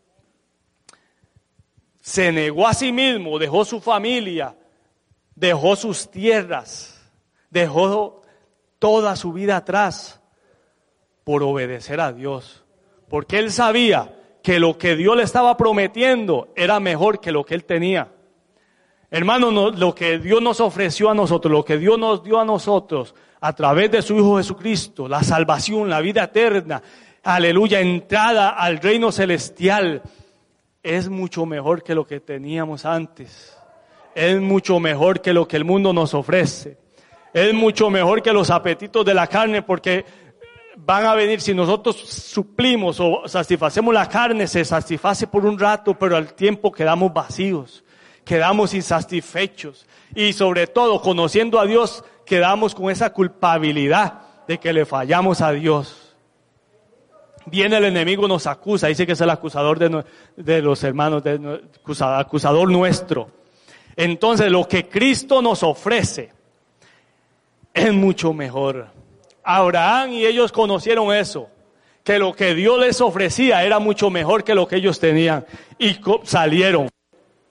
Se negó a sí mismo, dejó su familia, dejó sus tierras, dejó toda su vida atrás por obedecer a Dios, porque él sabía que lo que Dios le estaba prometiendo era mejor que lo que él tenía. Hermanos, no, lo que Dios nos ofreció a nosotros, lo que Dios nos dio a nosotros a través de su Hijo Jesucristo, la salvación, la vida eterna, aleluya, entrada al reino celestial, es mucho mejor que lo que teníamos antes. Es mucho mejor que lo que el mundo nos ofrece. Es mucho mejor que los apetitos de la carne, porque van a venir, si nosotros suplimos o satisfacemos la carne, se satisface por un rato, pero al tiempo quedamos vacíos. Quedamos insatisfechos y sobre todo, conociendo a Dios, quedamos con esa culpabilidad de que le fallamos a Dios. Viene el enemigo, nos acusa, dice que es el acusador de, de los hermanos, de, acusador nuestro. Entonces, lo que Cristo nos ofrece es mucho mejor. Abraham y ellos conocieron eso, que lo que Dios les ofrecía era mucho mejor que lo que ellos tenían, y salieron.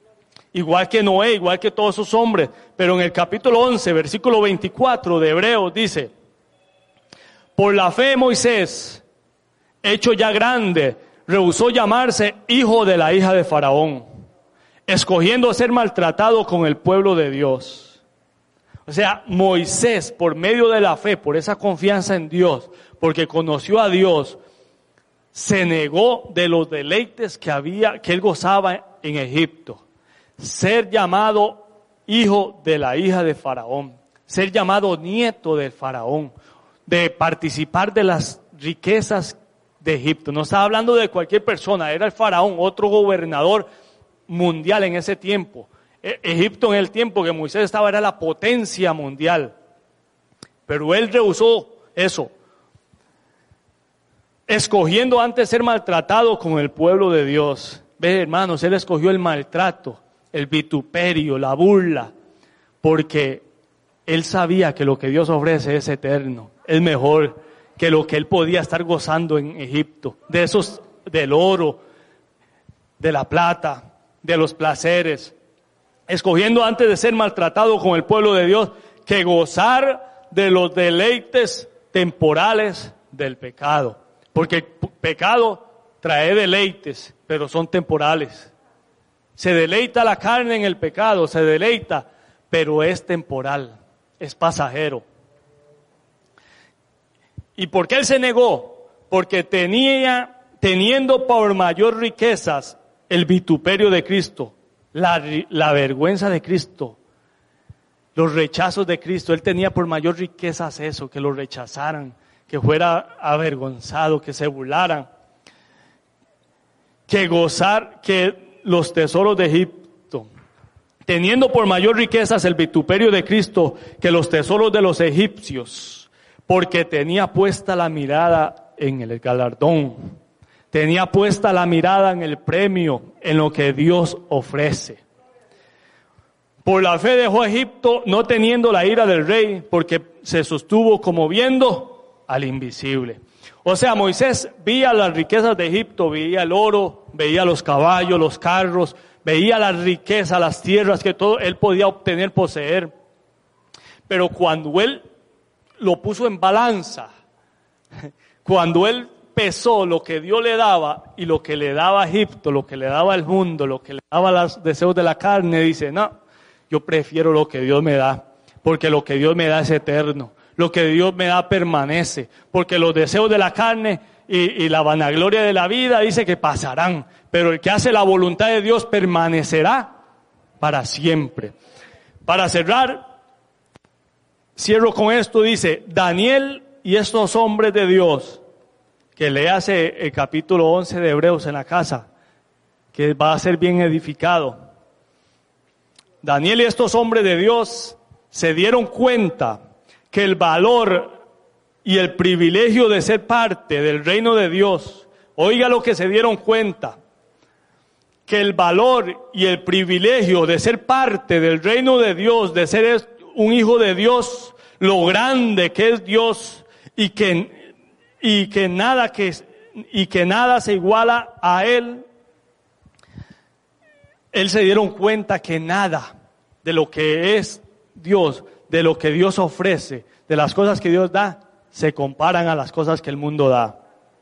igual que Noé, igual que todos esos hombres. Pero en el capítulo once, versículo veinticuatro de Hebreos dice: por la fe Moisés, hecho ya grande, rehusó llamarse hijo de la hija de Faraón, escogiendo ser maltratado con el pueblo de Dios. O sea, Moisés, por medio de la fe, por esa confianza en Dios, porque conoció a Dios, se negó de los deleites que había, que él gozaba en Egipto. Ser llamado hijo de la hija de Faraón, ser llamado nieto del Faraón, de participar de las riquezas de Egipto. No estaba hablando de cualquier persona, era el Faraón, otro gobernador mundial en ese tiempo. Egipto en el tiempo que Moisés estaba era la potencia mundial, pero él rehusó eso, escogiendo antes ser maltratado con el pueblo de Dios. Ve, hermanos, él escogió el maltrato, el vituperio, la burla, porque él sabía que lo que Dios ofrece es eterno, es mejor que lo que él podía estar gozando en Egipto, de esos, del oro, de la plata, de los placeres. Escogiendo antes de ser maltratado con el pueblo de Dios, que gozar de los deleites temporales del pecado. Porque el pecado trae deleites, pero son temporales. Se deleita la carne en el pecado, se deleita, pero es temporal, es pasajero. ¿Y por qué él se negó? Porque tenía, teniendo por mayor riquezas el vituperio de Cristo, La, la vergüenza de Cristo, los rechazos de Cristo. Él tenía por mayor riquezas eso, que lo rechazaran, que fuera avergonzado, que se burlaran, que gozar, que los tesoros de Egipto, teniendo por mayor riquezas el vituperio de Cristo que los tesoros de los egipcios, porque tenía puesta la mirada en el galardón. Tenía puesta la mirada en el premio, en lo que Dios ofrece. Por la fe dejó Egipto, no teniendo la ira del rey, porque se sostuvo como viendo al invisible. O sea, Moisés veía las riquezas de Egipto, veía el oro, veía los caballos, los carros, veía la riqueza, las tierras que todo él podía obtener, poseer. Pero cuando él lo puso en balanza, cuando él pesó lo que Dios le daba y lo que le daba a Egipto, lo que le daba al mundo, lo que le daba los deseos de la carne, dice: no, yo prefiero lo que Dios me da, porque lo que Dios me da es eterno, lo que Dios me da permanece, porque los deseos de la carne y, y la vanagloria de la vida dice que pasarán, pero el que hace la voluntad de Dios permanecerá para siempre. Para cerrar, cierro con esto, dice Daniel y estos hombres de Dios, que leas el capítulo once de Hebreos en la casa, que va a ser bien edificado. Daniel y estos hombres de Dios se dieron cuenta que el valor y el privilegio de ser parte del reino de Dios, oiga lo que se dieron cuenta, que el valor y el privilegio de ser parte del reino de Dios, de ser un hijo de Dios, lo grande que es Dios, y que y que nada que y que nada se iguala a él. Él se dieron cuenta que nada de lo que es Dios, de lo que Dios ofrece, de las cosas que Dios da, se comparan a las cosas que el mundo da.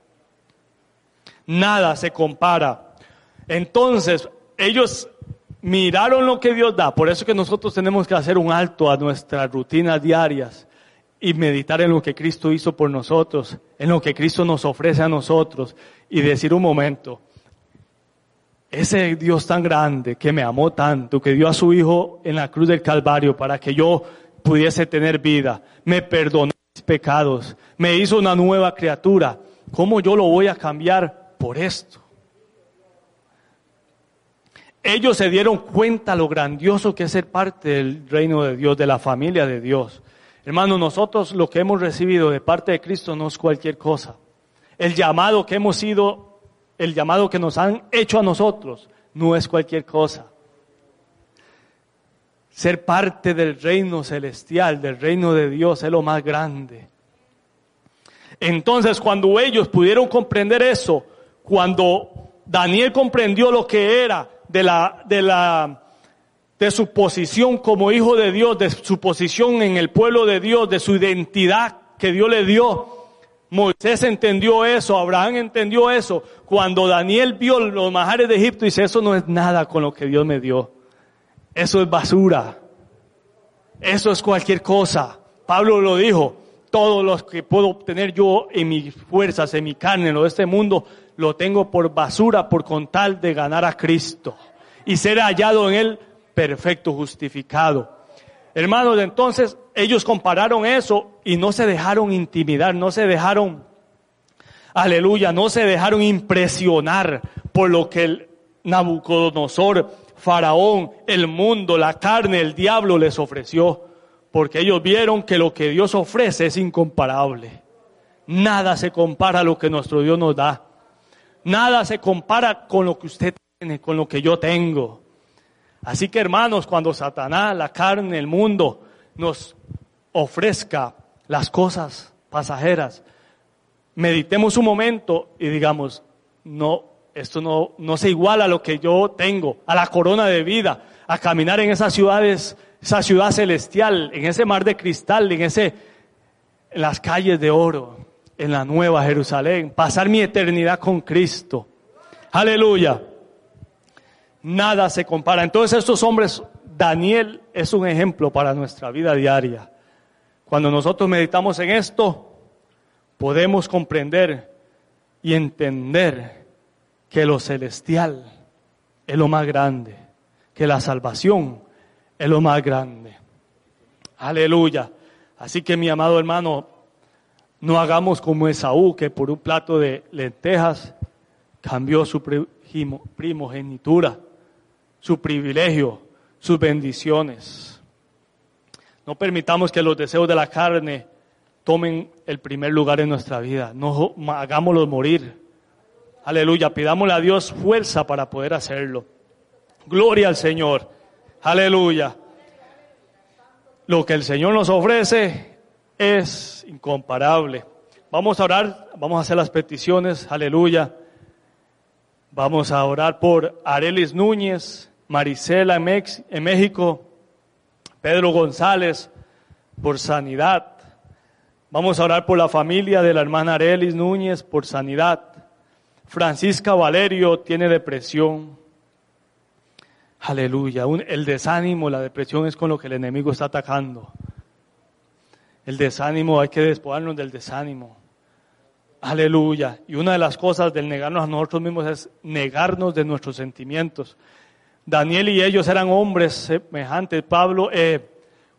Nada se compara. Entonces, ellos miraron lo que Dios da. Por eso que nosotros tenemos que hacer un alto a nuestras rutinas diarias y meditar en lo que Cristo hizo por nosotros, en lo que Cristo nos ofrece a nosotros, y decir un momento: ese Dios tan grande que me amó tanto, que dio a su Hijo en la cruz del Calvario para que yo pudiese tener vida, me perdonó mis pecados, me hizo una nueva criatura, ¿cómo yo lo voy a cambiar por esto? Ellos se dieron cuenta lo grandioso que es ser parte del reino de Dios, de la familia de Dios. Hermanos, nosotros lo que hemos recibido de parte de Cristo no es cualquier cosa. El llamado que hemos sido, el llamado que nos han hecho a nosotros, no es cualquier cosa. Ser parte del reino celestial, del reino de Dios, es lo más grande. Entonces, cuando ellos pudieron comprender eso, cuando Daniel comprendió lo que era de la, de la, de su posición como hijo de Dios, de su posición en el pueblo de Dios, de su identidad que Dios le dio. Moisés entendió eso, Abraham entendió eso. Cuando Daniel vio los manjares de Egipto, dice, eso no es nada con lo que Dios me dio. Eso es basura. Eso es cualquier cosa. Pablo lo dijo, todo lo que puedo obtener yo en mis fuerzas, en mi carne, en lo de este mundo, lo tengo por basura, por con tal de ganar a Cristo y ser hallado en Él perfecto, justificado. Hermanos, entonces ellos compararon eso y no se dejaron intimidar, no se dejaron, aleluya, no se dejaron impresionar por lo que el Nabucodonosor, Faraón, el mundo, la carne, el diablo les ofreció, porque ellos vieron que lo que Dios ofrece es incomparable. Nada se compara a lo que nuestro Dios nos da. Nada se compara con lo que usted tiene, con lo que yo tengo. Así que, hermanos, cuando Satanás, la carne, el mundo nos ofrezca las cosas pasajeras, meditemos un momento y digamos, no, esto no, no se iguala a lo que yo tengo, a la corona de vida, a caminar en esas ciudades, esa ciudad celestial, en ese mar de cristal, en ese, en las calles de oro, en la nueva Jerusalén, pasar mi eternidad con Cristo. Aleluya. Nada se compara. Entonces estos hombres, Daniel es un ejemplo para nuestra vida diaria. Cuando nosotros meditamos en esto, podemos comprender y entender que lo celestial es lo más grande, que la salvación es lo más grande. Aleluya. Así que, mi amado hermano, no hagamos como Esaú, que por un plato de lentejas cambió su primogenitura, su privilegio, sus bendiciones. No permitamos que los deseos de la carne tomen el primer lugar en nuestra vida. No hagámoslos morir. Aleluya. Pidámosle a Dios fuerza para poder hacerlo. Gloria al Señor. Aleluya. Lo que el Señor nos ofrece es incomparable. Vamos a orar, vamos a hacer las peticiones. Aleluya. Vamos a orar por Arelis Núñez, Marisela en, Mex, en México, Pedro González, por sanidad. Vamos a orar por la familia de la hermana Arelis Núñez, por sanidad. Francisca Valerio tiene depresión. Aleluya. Un, el desánimo, la depresión es con lo que el enemigo está atacando. El desánimo, hay que despojarnos del desánimo. Aleluya. Y una de las cosas del negarnos a nosotros mismos es negarnos de nuestros sentimientos. Daniel y ellos eran hombres semejantes. Pablo, eh,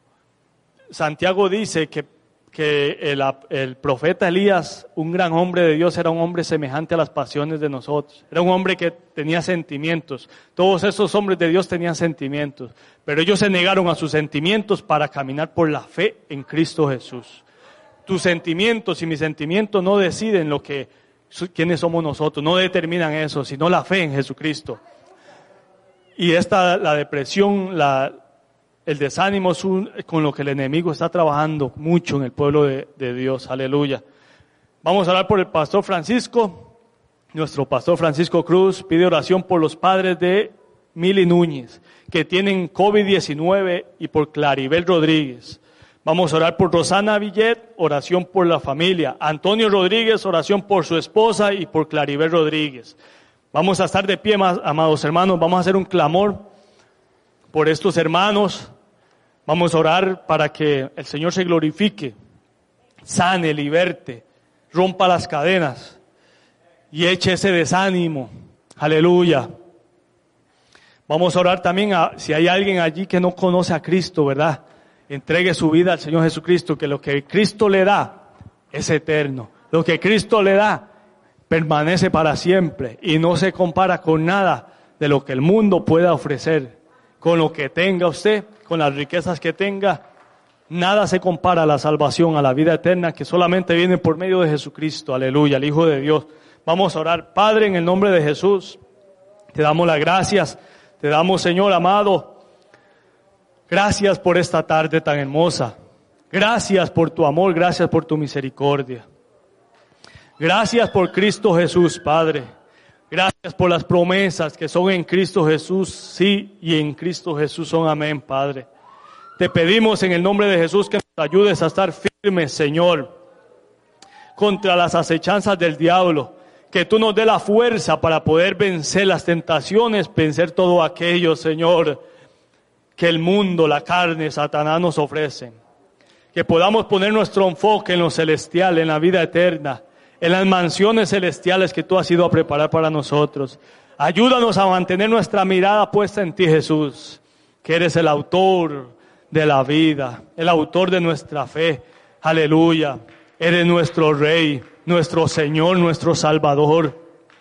Santiago dice que, que el, el profeta Elías, un gran hombre de Dios, era un hombre semejante a las pasiones de nosotros. Era un hombre que tenía sentimientos. Todos esos hombres de Dios tenían sentimientos. Pero ellos se negaron a sus sentimientos para caminar por la fe en Cristo Jesús. Tus sentimientos y mis sentimientos no deciden lo que, quiénes somos nosotros, no determinan eso, sino la fe en Jesucristo. Y esta, la depresión, la, el desánimo es un, con lo que el enemigo está trabajando mucho en el pueblo de, de Dios. Aleluya. Vamos a orar por el pastor Francisco. Nuestro pastor Francisco Cruz pide oración por los padres de Mili Núñez, que tienen COVID diecinueve, y por Claribel Rodríguez. Vamos a orar por Rosana Villet, oración por la familia. Antonio Rodríguez, oración por su esposa y por Claribel Rodríguez. Vamos a estar de pie, amados hermanos. Vamos a hacer un clamor por estos hermanos. Vamos a orar para que el Señor se glorifique, sane, liberte, rompa las cadenas y eche ese desánimo. Aleluya. Vamos a orar también a, si hay alguien allí que no conoce a Cristo, ¿verdad? Entregue su vida al Señor Jesucristo, que lo que Cristo le da es eterno. Lo que Cristo le da permanece para siempre y no se compara con nada de lo que el mundo pueda ofrecer. Con lo que tenga usted, con las riquezas que tenga, nada se compara a la salvación, a la vida eterna que solamente viene por medio de Jesucristo. Aleluya, el Hijo de Dios. Vamos a orar. Padre, en el nombre de Jesús, te damos las gracias. Te damos, Señor amado, gracias por esta tarde tan hermosa. Gracias por tu amor, gracias por tu misericordia. Gracias por Cristo Jesús, Padre. Gracias por las promesas que son en Cristo Jesús, sí, y en Cristo Jesús son amén, Padre. Te pedimos en el nombre de Jesús que nos ayudes a estar firmes, Señor, contra las acechanzas del diablo. Que tú nos dé la fuerza para poder vencer las tentaciones, vencer todo aquello, Señor, que el mundo, la carne, Satanás nos ofrecen. Que podamos poner nuestro enfoque en lo celestial, en la vida eterna, en las mansiones celestiales que tú has ido a preparar para nosotros. Ayúdanos a mantener nuestra mirada puesta en ti, Jesús, que eres el autor de la vida, el autor de nuestra fe. Aleluya. Eres nuestro Rey, nuestro Señor, nuestro Salvador.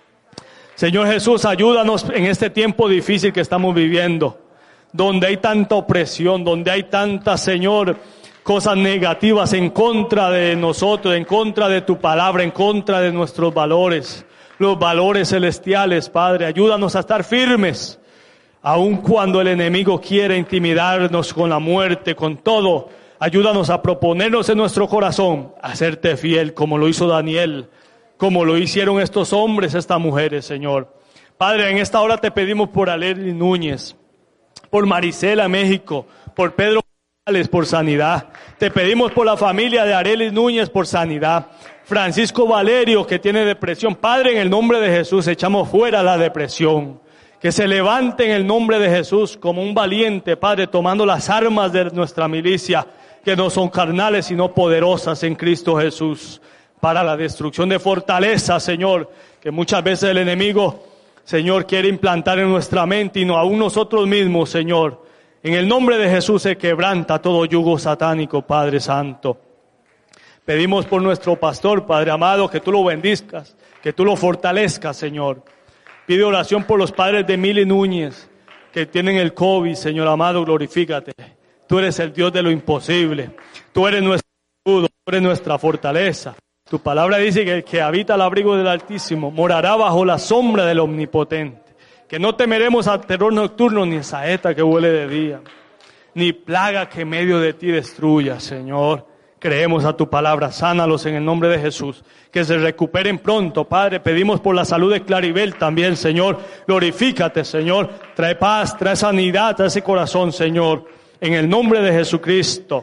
Señor Jesús, ayúdanos en este tiempo difícil que estamos viviendo, donde hay tanta opresión, donde hay tanta, Señor, cosas negativas en contra de nosotros, en contra de tu palabra, en contra de nuestros valores, los valores celestiales, Padre. Ayúdanos a estar firmes, aun cuando el enemigo quiere intimidarnos con la muerte, con todo. Ayúdanos a proponernos en nuestro corazón a serte fiel, como lo hizo Daniel, como lo hicieron estos hombres, estas mujeres, Señor. Padre, en esta hora te pedimos por Arely Núñez, por Marisela, México, por Pedro Morales, por sanidad. Te pedimos por la familia de Arely Núñez, por sanidad. Francisco Valerio, que tiene depresión. Padre, en el nombre de Jesús, echamos fuera la depresión. Que se levante en el nombre de Jesús como un valiente, Padre, tomando las armas de nuestra milicia, que no son carnales, sino poderosas en Cristo Jesús, para la destrucción de fortalezas, Señor, que muchas veces el enemigo, Señor, quiere implantar en nuestra mente y no aún nosotros mismos, Señor. En el nombre de Jesús se quebranta todo yugo satánico, Padre Santo. Pedimos por nuestro pastor, Padre amado, que tú lo bendizcas, que tú lo fortalezcas, Señor. Pide oración por los padres de Mili Núñez, que tienen el COVID, Señor amado, glorifícate. Tú eres el Dios de lo imposible. Tú eres nuestro escudo, tú eres nuestra fortaleza. Tu palabra dice que el que habita al abrigo del Altísimo morará bajo la sombra del Omnipotente. Que no temeremos al terror nocturno, ni saeta que huele de día, ni plaga que en medio de ti destruya, Señor. Creemos a tu palabra, sánalos en el nombre de Jesús. Que se recuperen pronto, Padre. Pedimos por la salud de Claribel también, Señor. Glorifícate, Señor. Trae paz, trae sanidad a ese corazón, Señor. En el nombre de Jesucristo.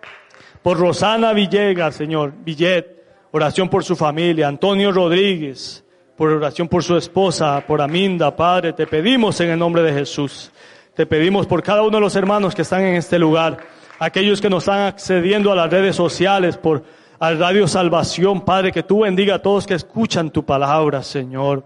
Por Rosana Villegas, Señor, Villet, oración por su familia. Antonio Rodríguez, por oración por su esposa, por Aminda, Padre, te pedimos en el nombre de Jesús. Te pedimos por cada uno de los hermanos que están en este lugar, aquellos que nos están accediendo a las redes sociales, por a Radio Salvación, Padre, que tú bendiga a todos que escuchan tu palabra, Señor.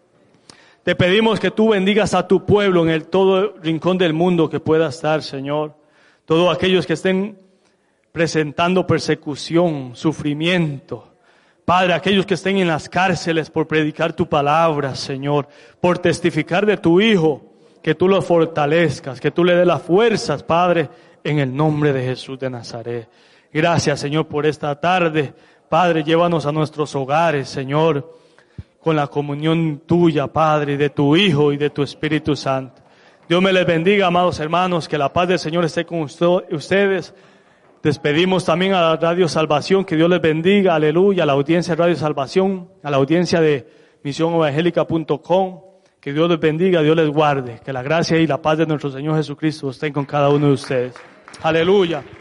Te pedimos que tú bendigas a tu pueblo en el todo rincón del mundo que pueda estar, Señor. Todos aquellos que estén presentando persecución, sufrimiento. Padre, aquellos que estén en las cárceles por predicar tu palabra, Señor, por testificar de tu Hijo, que tú los fortalezcas, que tú le des las fuerzas, Padre, en el nombre de Jesús de Nazaret. Gracias, Señor, por esta tarde. Padre, llévanos a nuestros hogares, Señor, con la comunión tuya, Padre, de tu Hijo y de tu Espíritu Santo. Dios me les bendiga, amados hermanos, que la paz del Señor esté con ustedes. Despedimos también a la Radio Salvación, que Dios les bendiga, aleluya, a la audiencia de Radio Salvación, a la audiencia de misión evangélica punto com, que Dios les bendiga, Dios les guarde, que la gracia y la paz de nuestro Señor Jesucristo estén con cada uno de ustedes. Aleluya.